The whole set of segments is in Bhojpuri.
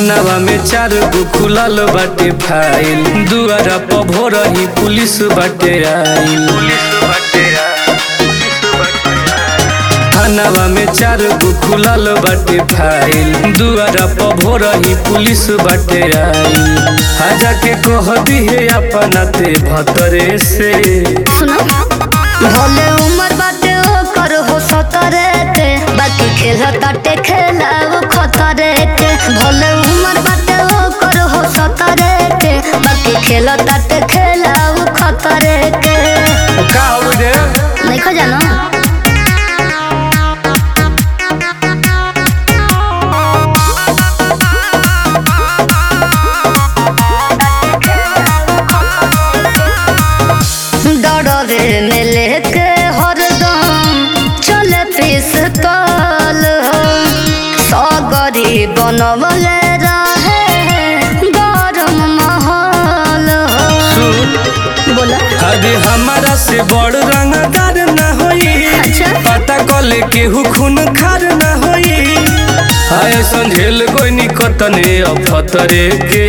थानावा में 4 गो खुलल बाटे फाइल, दुआरा पर भोरही पुलिस बाटे आइल। थानावा में 4 गो खुलल बाटे फाइल, दुआरा पर भोरही पुलिस बाटे आइल। आजा के कह दिहे अपना ते भतरे से सुनो भले उम्र बाटे ओकर हो 17 के, बाकी खेल ताटे खेलाव खतरे के। भले उम्र बाटे ओकर हो 17 के, बाकी खेल ताटे खेलाव खतरे के। का हो रे नहीं खो जानो डरे में लेके हरदम चले पिस्तौल हो, सगरी बनवले रहे गरम माहौल हो। बोला अरे हमारा से बड़ रंगदार न होई, अच्छा पता कले केहू खून खार न होई। आए संझेल कोई निकतने अफतरे के।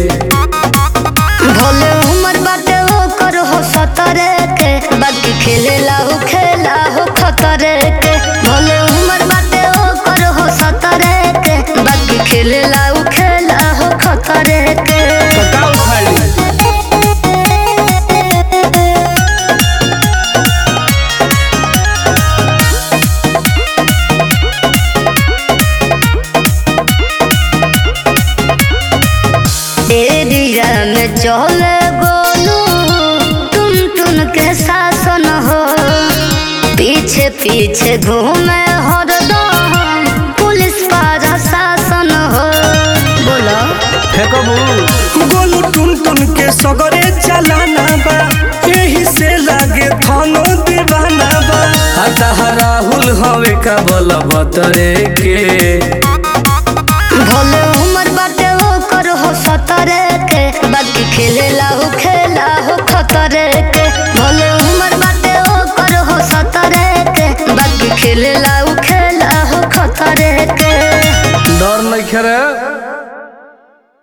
भले उम्र बाटे ओकर हो 17 के, बाकी खेला हो खतरे के। भले उम्र बाटे ओकर हो 17 के, बाकी खेला हो खतरे के। बताओ खाली एरिया में चले गोलू टुन के शासन हो, पीछे पीछे घूमे हरदम पुलिस पारा शासन हो। बोलो फेंकबू गोलू टुन के सगरे चलाना बा, यही से लागे थानो दीवाना बा। हता राहुल हवे का बोल बतरे के। भले उम्र बाटे ओकर हो 17 के, बाकी खेला हो खतरे के। भले उम्र बाटे ओकर हो 17 के, बाकी खेला हो खतरे के। डर नहीं खेरे।